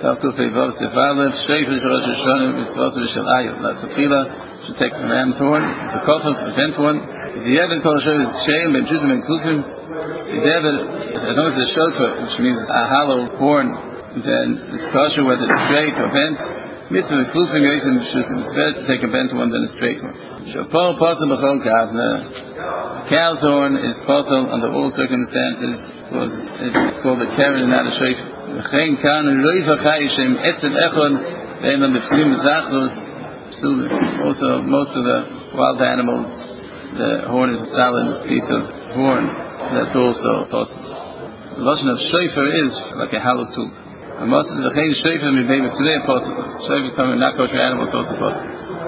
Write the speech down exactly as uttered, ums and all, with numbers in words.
Talkuf Evav Sefalev, Sheifer Rosh Hashanah, Mitzvot Rishal Ayot. Like the Tefillah should take the ram's horn, the kofar, the bent one. If the Yevet Kol Hashem is Sheim, Ben Juzim, Ben Kufim, the Yevet, as long as it's a shofar, which means a hollow horn, then it's kosher whether it's straight or bent. Mitzvah Kufim, Yosim, Shutim. It's better to take a bent one than a straight one. Shapol Posel B'chol Kavna. Cow's horn is possible under all circumstances because it's called a keren and not a shofar. Also, most of the wild animals, the horn is a solid piece of horn. That's also possible. The lashon of shofar is like a hollow tube. And most of the shofar may be today possible. Shofar coming not kosher animals also possible.